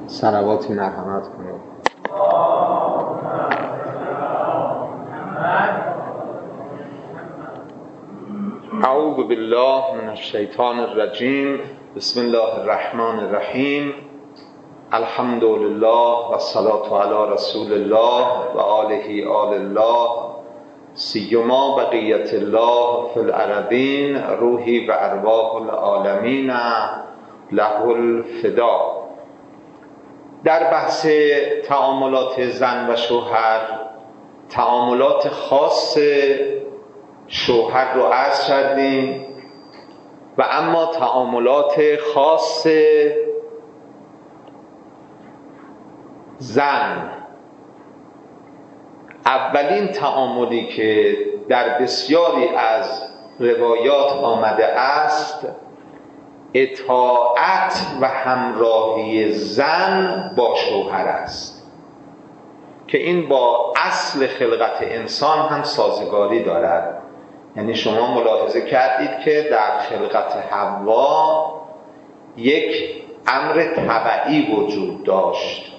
صلواتی مرحمت کنید. اعوذ بالله من الشیطان الرجیم. بسم الله الرحمن الرحیم. الحمد لله و الصلاة علی رسول الله و آله آل الله سیما بقیت الله فی الارضین روحی و ارواح العالمین له الفدا. در بحث تعاملات زن و شوهر، تعاملات خاص شوهر رو عرض کردیم و اما تعاملات خاص زن، اولین تعاملی که در بسیاری از روایات آمده است اطاعت و همراهی زن با شوهر است که این با اصل خلقت انسان هم سازگاری دارد. یعنی شما ملاحظه کردید که در خلقت حوا یک امر تبعی وجود داشت،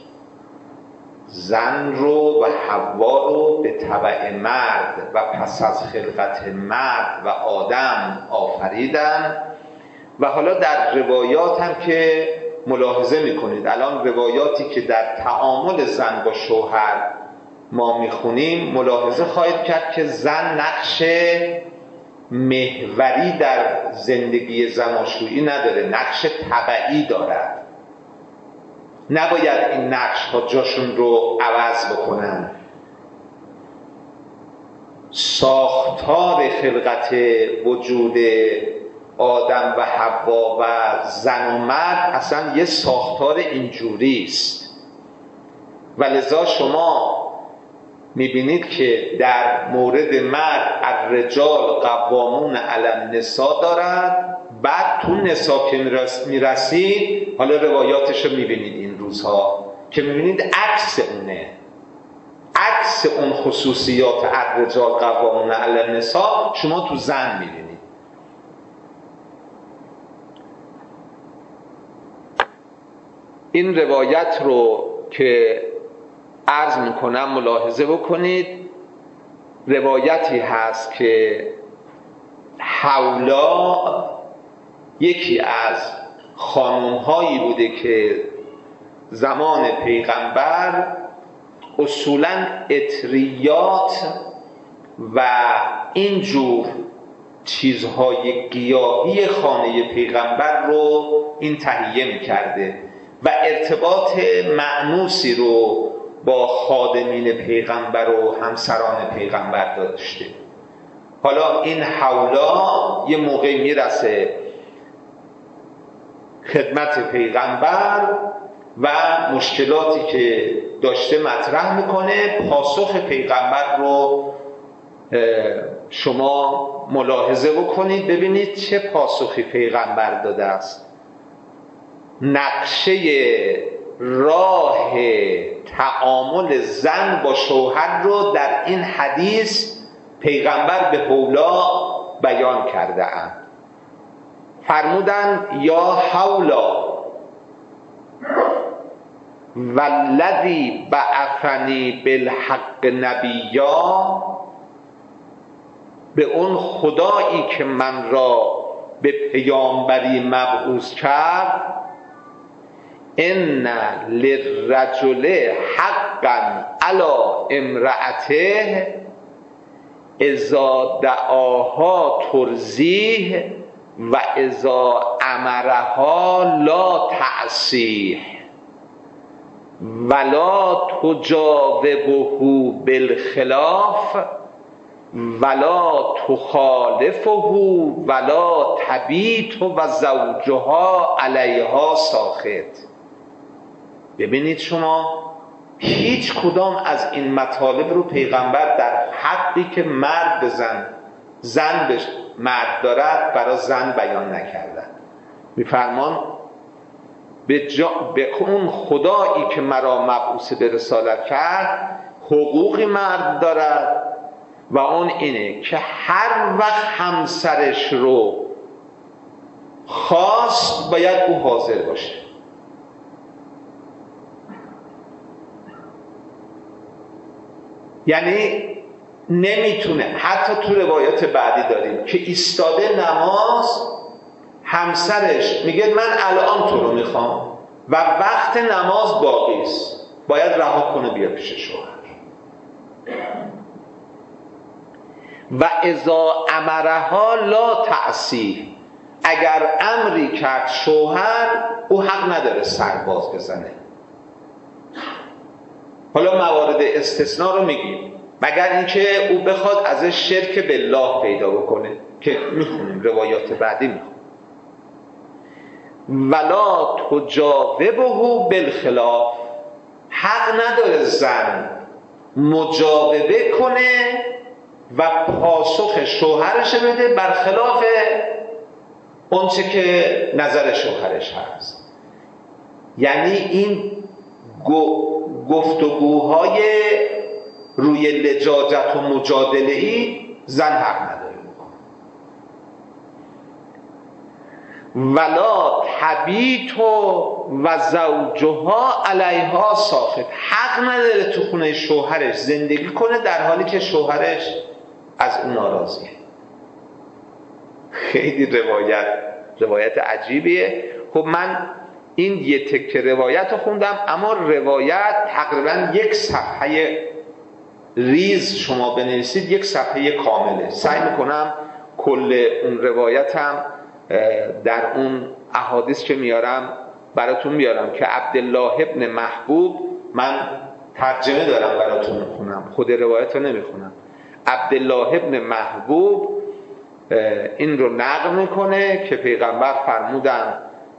زن رو و حوا رو به تبع مرد و پس از خلقت مرد و آدم آفریدن. و حالا در روایات هم که ملاحظه میکنید، الان روایاتی که در تعامل زن با شوهر ما میخونیم ملاحظه خواهید کرد که زن نقش محوری در زندگی زناشویی نداره، نقش تبعی دارد. نباید این نقش ها جاشون رو عوض بکنن. ساختار خلقت وجود آدم و حوا و زن و مرد اصلا یه ساختار اینجوری است و لذا شما میبینید که در مورد مرد الرجال قوامون علی النساء دارد، بعد تو نساء که میرسید حالا روایاتش رو میبینید این روزها که میبینید عکس اونه، عکس اون خصوصیات الرجال قوامون علی النساء شما تو زن میبینید. این روایت رو که عرض میکنم ملاحظه بکنید. روایتی هست که حولا یکی از خانم‌هایی بوده که زمان پیغمبر اصولاً عطریات و اینجور چیزهای گیاهی خانه پیغمبر رو این تهیه میکرده و ارتباط مأنوسی رو با خادمین پیغمبر و همسران پیغمبر داشته. حالا این حولا یه موقع میرسه خدمت پیغمبر و مشکلاتی که داشته مطرح میکنه. پاسخ پیغمبر رو شما ملاحظه بکنید، ببینید چه پاسخی پیغمبر داده است. نقشه راه تعامل زن با شوهر رو در این حدیث پیغمبر به حولا بیان کرده اند. فرمودند یا حولا والذی بعثنی بالحق نبیا، به اون خدایی که من را به پیامبری مبعوث کرد، ان للرجل حقا علی امرأته اذا دعاها ترضیه و اذا امرها لا تعصیه ولا تجاوبه بالخلاف ولا تخالفه ولا تبیت و زوجها علیها ساخط. ببینید شما هیچ کدام از این مطالب رو پیغمبر در حقی که مرد به زن به مرد دارد برای زن بیان نکردن. میفرمان به اون خدایی که مرا مبعوث به رسالت کرد حقوقی مرد دارد و اون اینه که هر وقت همسرش رو خواست باید او حاضر باشه. یعنی نمیتونه. حتی تو روایات بعدی داریم که ایستاده نماز، همسرش میگه من الان تو رو میخوام و وقت نماز باقی است، باید رها کنه بیا پیش شوهر. و اذا امرها لا تعصی، اگر امری کرد شوهر، او حق نداره سر باز بزنه. حالا موارد استثناء رو میگیم، مگر اینکه او بخواد ازش شرک بالله پیدا بکنه که میخونیم روایات بعدی میخونیم. ولا تجاوبه بالخلاف، حق نداره زن مجاوبه کنه و پاسخ شوهرش بده برخلاف اونچه که نظر شوهرش هست. یعنی این گفتگوهای روی لجاجت و مجادله‌ای زن حق نداره بکنه. ولا تبیت و زوجها علیها ساخط، حق نداره تو خونه شوهرش زندگی کنه در حالی که شوهرش از اون ناراضیه. خیلی روایت عجیبیه. خب من این یه تکه روایت رو خوندم، اما روایت تقریبا یک صفحه ریز شما بنویسید، یک صفحه کامله. سعی میکنم کل اون روایتم در اون احادیث که میارم براتون میارم که عبدالله ابن محبوب، من ترجمه دارم براتون میخونم، خود روایت رو نمیخونم. عبدالله ابن محبوب این رو نقل میکنه که پیغمبر فرمودن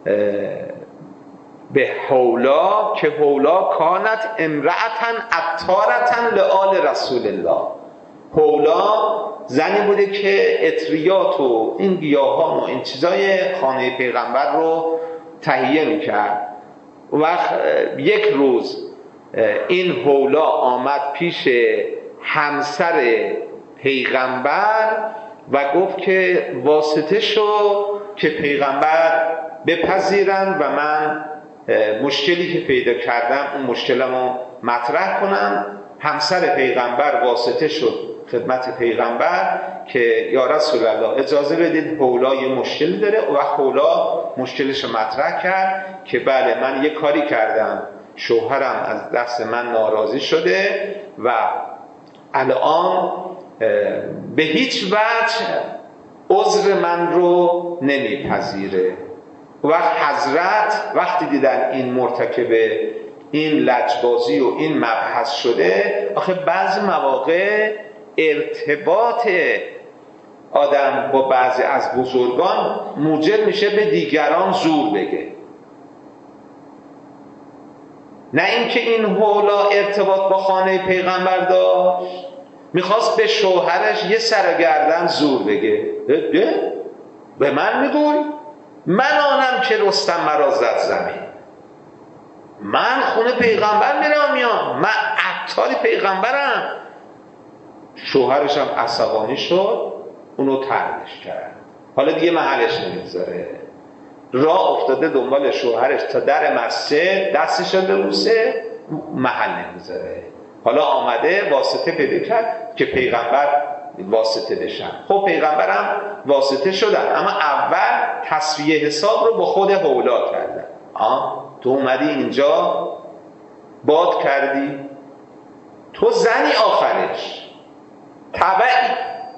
به حولا، که حولا کانت امرأتن عطارتن لآل رسول الله. حولا زنی بوده که عطریات و این گیاهان و این چیزای خانه پیغمبر رو تهیه میکرد. و یک روز این حولا آمد پیش همسر پیغمبر و گفت که واسطه شو که پیغمبر بپذیرن و من مشکلی که پیدا کردم اون مشکلمو مطرح کنم. همسر پیغمبر واسطه شد خدمت پیغمبر که یا رسول الله اجازه بدید حولا یه مشکلی داره، و حولا مشکلش مطرح کرد که بله من یه کاری کردم، شوهرم از دست من ناراضی شده و الان به هیچ وجه عذر من رو نمیپذیره. وقت حضرت وقتی دیدن این مرتکب این لجبازی و این مبحث شده، آخه بعضی مواقع ارتباط آدم با بعضی از بزرگان موجب میشه به دیگران زور بگه. نه اینکه این حولا ارتباط با خانه پیغمبر داشت، میخواست به شوهرش یه سر گردن زور بگه. به من میگوی من آنم که رستم مرا زد زمین، من خونه پیغمبر میرم میام، من عطاری پیغمبرم. شوهرش هم عصبانی شد، اونو طردش کرد. حالا دیگه محلش نمیذاره، راه افتاده دنبال شوهرش تا در مسجد، دستش رو ببوسه، محل نمیذاره. حالا آمده واسطه پیدا کرد که پیغمبر واسطه بشن. خب پیغمبرم واسطه شدن، اما اول تصفیه حساب رو با خود حولا کردن. تو اومدی اینجا باد کردی، تو زنی آخرش تبعی.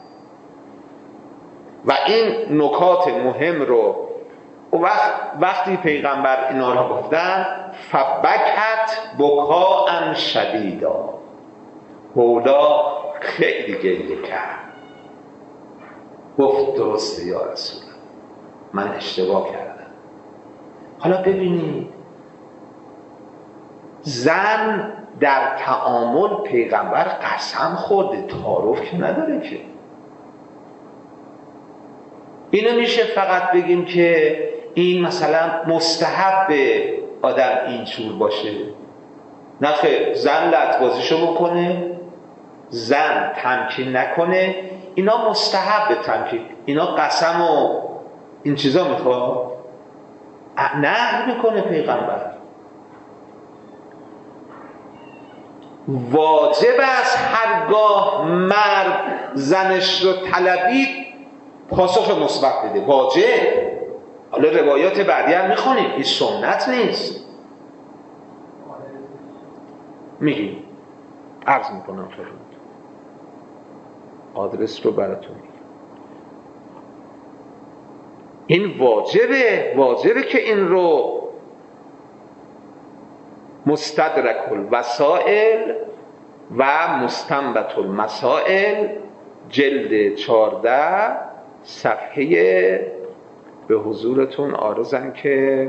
و این نکات مهم رو وقتی پیغمبر اینا رو گفتن، فبکت بکاء شدیدا، حولا خیلی گریه کرد، گفت درسته یا رسول الله، من اشتباه کردم. حالا ببینید زن در تعامل پیغمبر قسم خورده، تعارف که نداره که. اینو میشه فقط بگیم که این مثلا مستحب به آدم اینجور باشه. نه خیر، زن لجبازیشو بکنه، زن تمکین نکنه، اینا مستحب تمکین، اینا قسم و این چیزا میخواد، نه میکنه پیغمبر. واجب است هرگاه مرد زنش رو طلبید پاسخ مثبت بده. واجب. حالا روایات بعدی هم میخونیم، این سنت نیست. میگیم عرض میکنم خدمت، آدرس رو براتون میگم. این واجبه که این رو مستدرک الوسائل و مستنبط المسائل جلد 14 صفحه به حضورتون عارضن که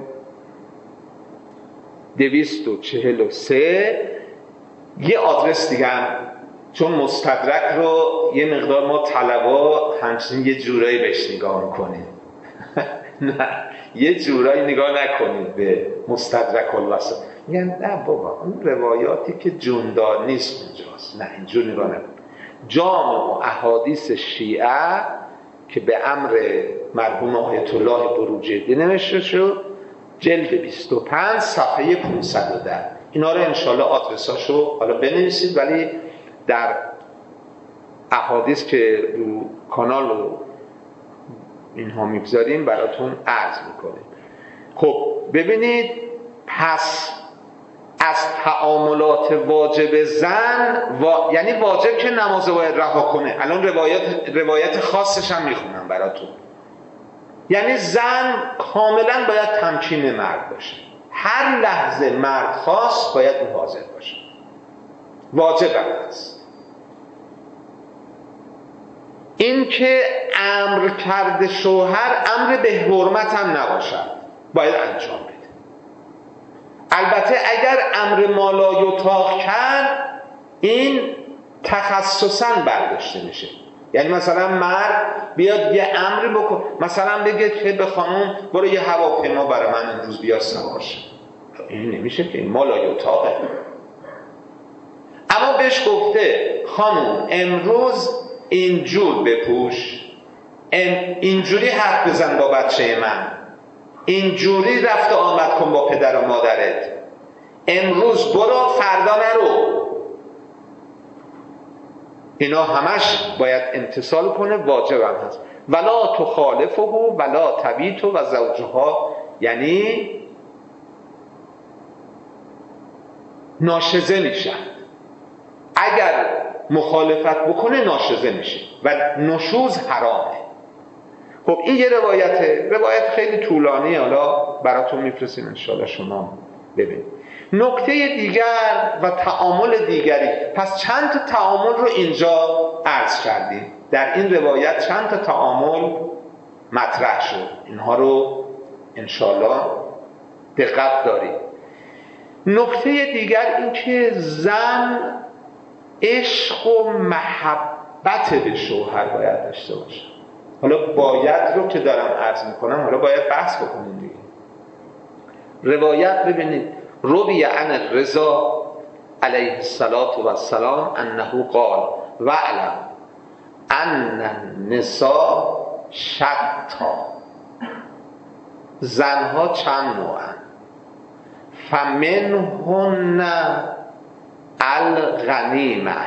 243. یه آدرس دیگه هم، چون مستدرک رو یه مقدار ما طلبا همچنین یه جورایی بهش نگاه میکنیم. نه، یه جورایی نگاه نکنید به مستدرک الوسائل. میگن نه بابا اون روایاتی که جوندار نیست اونجاست. نه، اینجور نگاه نکنید. جامع احادیث شیعه که به امر مرحوم آیت الله بروجردی نوشته شد، جلد 25 صفحه 510. اینا رو انشالله آدرساشو حالا بنویسید، ولی در احادیث که رو کانال رو اینها میگذاریم براتون عرض میکنیم. خب ببینید، پس از تعاملات واجب زن یعنی واجب که نماز باید رها کنه. الان روایت خاصش هم میخونم براتون. یعنی زن کاملا باید تمکین مرد باشه، هر لحظه مرد خواست باید اون حاضر باشه، واجب است. این که امر کرده شوهر امر به حرمت هم نباشد، باید انجام بده. البته اگر امر مالا یطاق کرد این تخصصاً برداشته میشه. یعنی مثلا مرد بیاد یه امر بکن، مثلا بگه که به خانم برو یه هواپیما برای من امروز بیا سوار شه. این نمیشه که، این مالا یطاقه. اما بهش گفته خانم امروز اینجور بپوش، اینجوری حرف بزن با بچه من، اینجوری رفت و آمد کن با پدر و مادرت، امروز برو فردا نرو. اینا همش باید امتثال کنه، واجب هم هست. ولا تخالفه ولا تبیت و زوجها، یعنی ناشزه میشن. اگر مخالفت بکنه ناشزه میشه و نشوز حرامه. خب این یه روایت خیلی طولانی، حالا براتون میفرستیم انشاءالله شما ببینید. نکته دیگر و تعامل دیگری، پس چند تا تعامل رو اینجا عرض کردیم. در این روایت چند تا تعامل مطرح شد، اینها رو انشاءالله دقت دارید. نکته دیگر این که زن عشق و محبت به شوهر باید داشته باشه. حالا باید رو که دارم عرض میکنم، حالا باید بحث بکنیم دیگه. روایت ببینید، روی عن الرضا علیه السلام انه قال واعلم ان النساء شتا، زنها چند نوعن، فمنهن الغنیمه،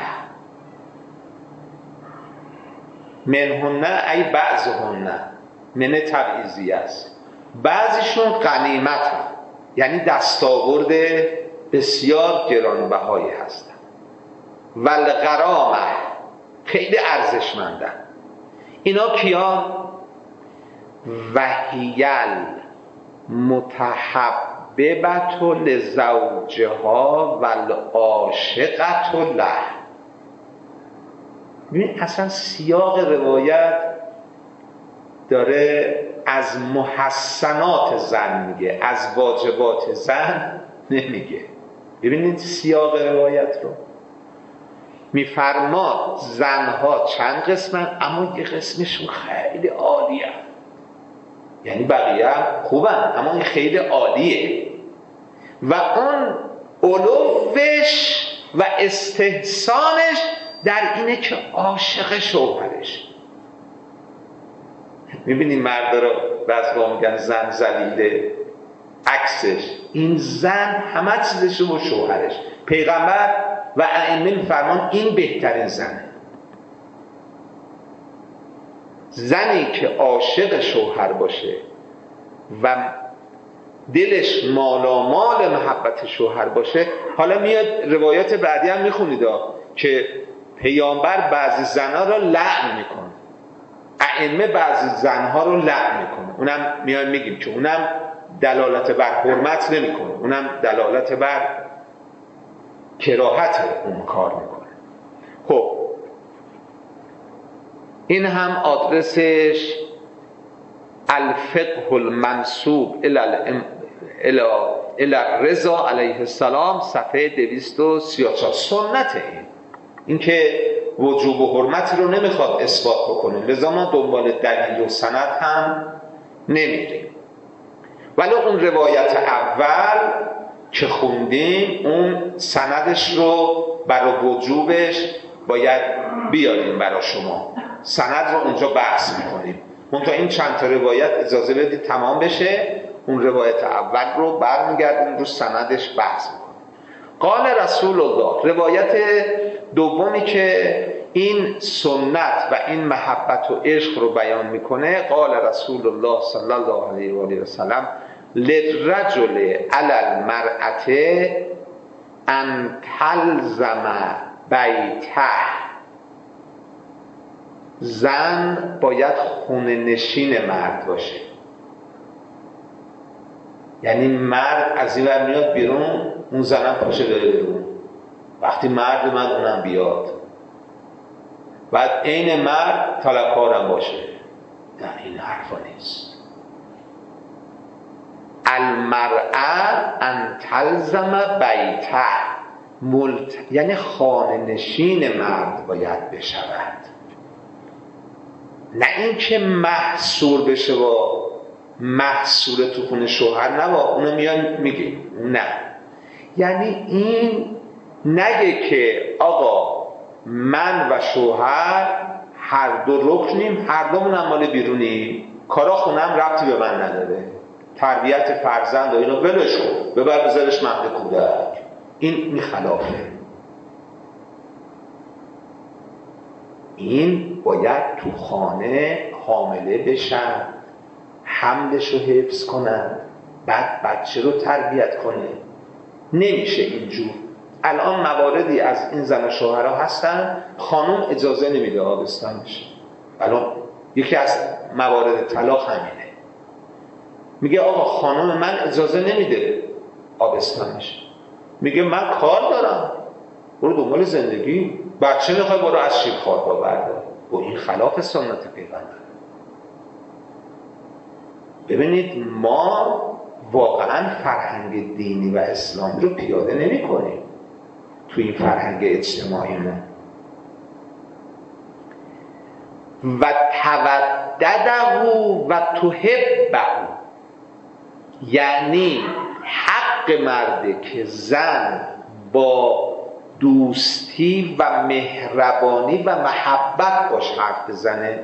منهن ای بعضهن، من تبعیضی است، بعضیشون غنیمت هم، یعنی دستاورد بسیار گرانبهایی هستن، والغرامه خیلی ارزشمندن. اینا کیا؟ وحیل متحببت لزوجها والعاشقت له. ببین اصلا سیاق روایت داره از محسنات زن میگه، از واجبات زن نمیگه. ببینید سیاق روایت رو، میفرماد زنها چند قسمن، اما یه قسمشون خیلی عالیه، یعنی بقیه خوبن اما این خیلی عالیه. و اون علوش و استحسانش در اینه که عاشق شوهرش. میبینی مرد رو بعضا میگن زن ذلیله، عکسش این زن همه چیزش با شوهرش. پیغمبر و ائمه فرمان این بهترین زنه. زنی که عاشق شوهر باشه و دلش مالامال محبت شوهر باشه. حالا میاد روایات بعدی هم میخونید که پیامبر بعضی زنها رو لعن میکنه، ائمه بعضی زنها رو لعن میکنه. اونم میایم میگیم که اونم دلالت بر حرمت نمیکنه، اونم دلالت بر کراهت اون کار میکنه. خب این هم آدرسش الفقه المنسوب الی رضا علیه السلام، صفحه 234. سنت این که وجوب و حرمت رو نمیخواد اثبات بکنه، لذا ما دنبال دلیل و سند هم نمیریم. ولی اون روایت اول که خوندیم اون سندش رو برای وجوبش باید بیاریم برای شما، سند رو اونجا بحث میکنیم. منتها این چند تا روایت اجازه بدید تمام بشه، اون روایت اول رو برمیگردیم رو سندش بحث میکنیم. قال رسول الله، روایت دومی که این سنت و این محبت و عشق رو بیان میکنه، قال رسول الله صلی الله علیه و آله و سلم للرجل علی المرأة ان تلزم بیته. زن باید خونه نشین مرد باشه، یعنی مرد از این ور میاد بیرون، اون زنم پاشه بره بیرون، وقتی مرد اومد اونم بیاد، بعد عین مرد طلبکارم باشه. نه این حرفا نیست. المرأة ان تلزم بیته، یعنی خانه نشین مرد باید بشود، نه اینکه محصور بشه با محصور تو خونه شوهر. نه با اونو میان میگه نه، یعنی این نگه که آقا من و شوهر هر دو رکنیم، هر دومون هم مال بیرونیم، کارا خونم ربطی به من نداره، تربیت فرزند و اینو ولش کن، ببر بذارش مهد کودک. این خلافه. این باید تو خانه حامله بشن، حملش رو حفظ کنن، بعد بچه رو تربیت کنه. نمیشه اینجور. الان مواردی از این زن و شوهرها هستن خانم اجازه نمیده آبستن بشه. الان یکی از موارد طلاق همینه، میگه آقا خانم من اجازه نمیده آبستن بشه، میگه من کار دارم، برو دنبال زندگی، بچه میخوای برو از شیر خواب بردار. و این خلاف سنت پیغمبر. ببینید ما واقعا فرهنگ دینی و اسلامی رو پیاده نمی کنیم تو این فرهنگ اجتماعیمون. و تودده و تحبه، یعنی حق مرده که زن با دوستی و مهربانی و محبت باش حرف بزنه.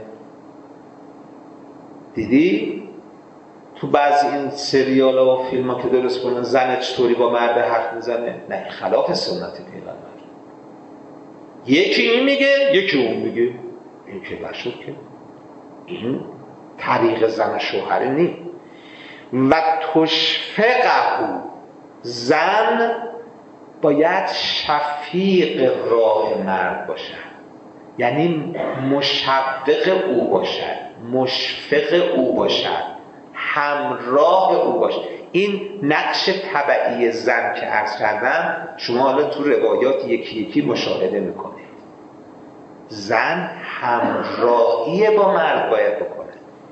دیدی تو بعضی این سریال ها و فیلم ها که درست کنن زن چطوری با مرد حرف میزنه؟ نه این خلاف سنت پیغمبر. یکی این میگه یکی اون میگه، این که نشد که این طریق زن شوهر نی. و تشفقه، زن باید شفیق راه مرد باشد، یعنی مشفق او باشد، مشفق او باشد، همراه او باشد. این نقش طبعی زن که عرض کردم شما حالا تو روایات یکی یکی مشاهده میکنید. زن همراهی با مرد باید بکنه.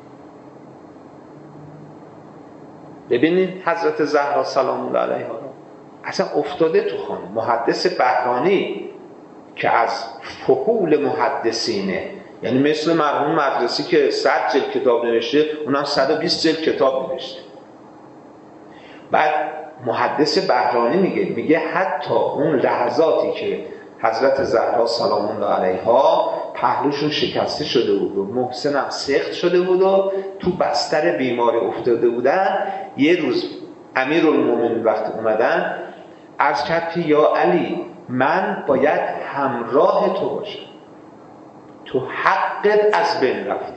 ببینید حضرت زهرا سلام الله علیها اصلا افتاده تو خانه. محدث بهرانی که از فحول محدثینه، یعنی مثل مرحوم مدرسی که 100 جلد کتاب نوشته، اونم 120 جلد کتاب نوشته. بعد محدث بهرانی میگه حتی اون لحظاتی که حضرت زهرا سلام الله علیها پهلوشون شکسته شده بود و محسن هم سخت شده بود و تو بستر بیماری افتاده بودن، یه روز امیرالمومنین وقتی اومدن عرض کرد که یا علی من باید همراه تو باشم، تو حقت از بین رفته،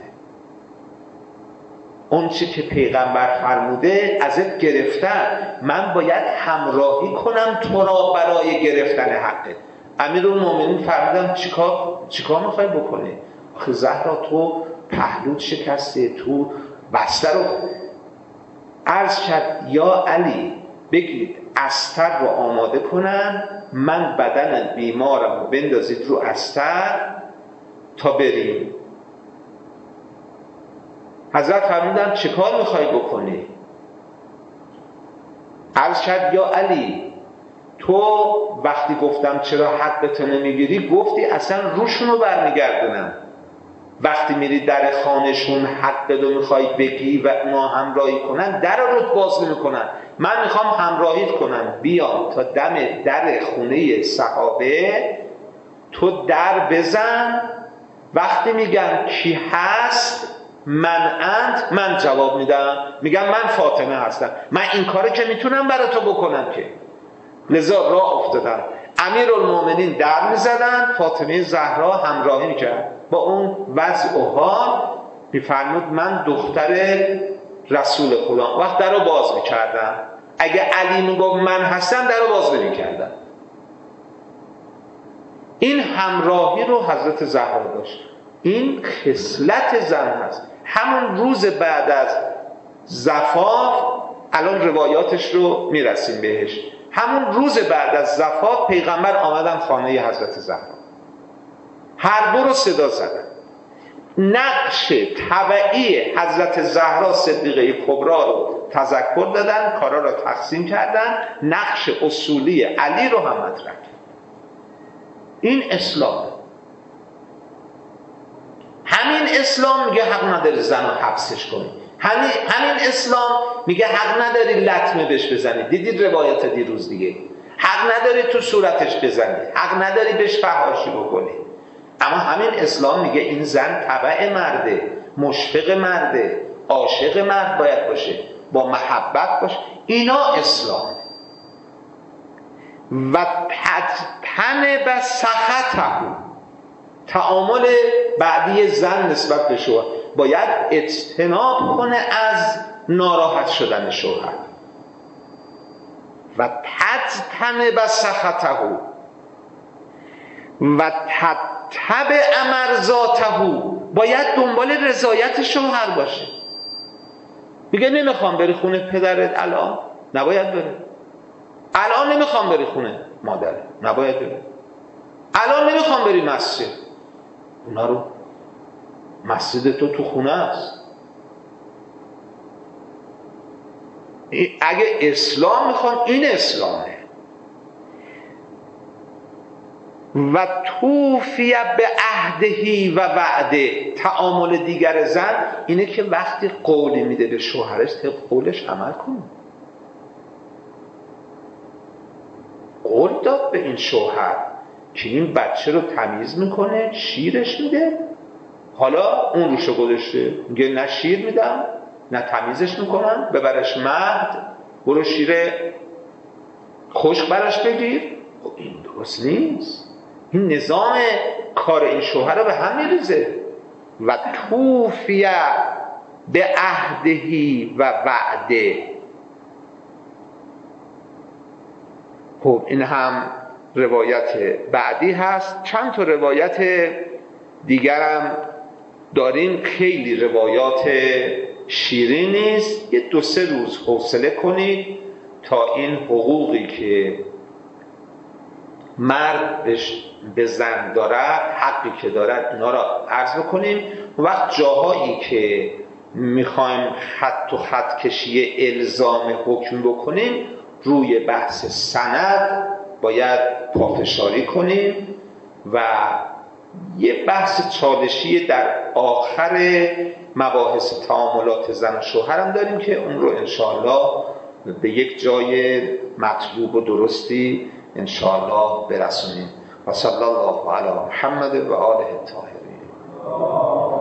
اون چی که پیغمبر فرموده ازت گرفتن، من باید همراهی کنم تو را برای گرفتن حقت. امیرالمومنین فرمودن چیکار میخوای بکنی؟ آخه زهرا تو پهلوت شکسته، تو بستر رو. عرض کرد یا علی بگید استر رو آماده کنن، من بدن بیمارم رو بندازید رو استر تا بریم. حضرت فرمودن چه کار میخوای بکنی؟ عرض کرد یا علی تو وقتی گفتم چرا حقتو نمیگیری گفتی اصلا روشونو برمیگردونم، وقتی میری در خانهشون حق رو میخوای بگی و اونا همراهی کنن در رو باز نمیکنن، من میخوام همراهیت کنم، بیام تا دم در خونه صحابه، تو در بزن، وقتی میگن کی هست من جواب میدم، میگم من فاطمه هستم، من این کارو که میتونم برای تو بکنم که. لذا راه افتادن، امیرالمومنین در میزدن، فاطمه زهرا همراهی میکرد با اون وضع و حال، میفرمود من دختر رسول خدا، وقت در رو باز میکردم، اگه علی میگفت من هستم در رو باز نمیکردم. این همراهی رو حضرت زهرا داشت، این خصلت زن هست. همون روز بعد از زفاف، الان روایاتش رو میرسیم بهش، همون روز بعد از زفاف پیغمبر آمدن خانه حضرت زهرا، هر دو رو صدا زدن، نقش طبعی حضرت زهرا صدیقه کبرا رو تذکر دادن، کارا رو تقسیم کردن، نقش اصولی علی رو هم مطرح کردن. این اسلام. همین اسلام میگه حق نداری زن رو حبسش کنی، همین اسلام میگه حق نداری لطمه بهش بزنی، دیدید روایت دیروز دیگه، حق نداری تو صورتش بزنی، حق نداری بهش فحاشی بکنی. اما همین اسلام میگه این زن تبع مرده، مشفق مرده، عاشق مرد باید باشه، با محبت باشه. اینا اسلام. و تجتنب سخطه، تعامل بعدی زن نسبت به شوهر، باید اجتناب کنه از ناراحت شدن شوهر. و تجتنب سخطه و تتبع مرضاته، باید دنبال رضایت شوهر باشه. میگه نمیخوام بری خونه پدرت الان، نباید بره. الان نمیخوام بری خونه مادرت، نباید بره. الان نمیخوام بری مسجد، اونا رو، مسجد تو خونه است. اگه اسلام میخوام این اسلامه. و توفی به عهدهی و وعده، تعامل دیگر زن اینه که وقتی قولی میده به شوهرش طبق قولش عمل کنه. قول داد به این شوهر که این بچه رو تمیز میکنه، شیرش میده، حالا اون روشو گذاشته میگه نه شیر میدم نه تمیزش میکنم، ببرش مهد، برو شیر خشک براش بگیر. این درست نیست. این نظام کار این شوهر رو به هم میریزه. و توفی به عهدهی و وعده. خب این هم روایت بعدی هست. چند تا روایت دیگرم داریم، خیلی روایات شیرین نیست. یه 2-3 روز حوصله کنید تا این حقوقی که مرد به زن دارد، حقی که دارد، اینا را عرض بکنیم. وقت جاهایی که میخوایم خط و خط کشی الزام حکم بکنیم، روی بحث سند باید پافشاری کنیم و یه بحث چالشی در آخر مباحث تعاملات زن و شوهر هم داریم که اون رو انشاءالله به یک جای مطلوب و درستی انشاءالله برسونیم. و صلی الله علی محمد و آله الطاهرین.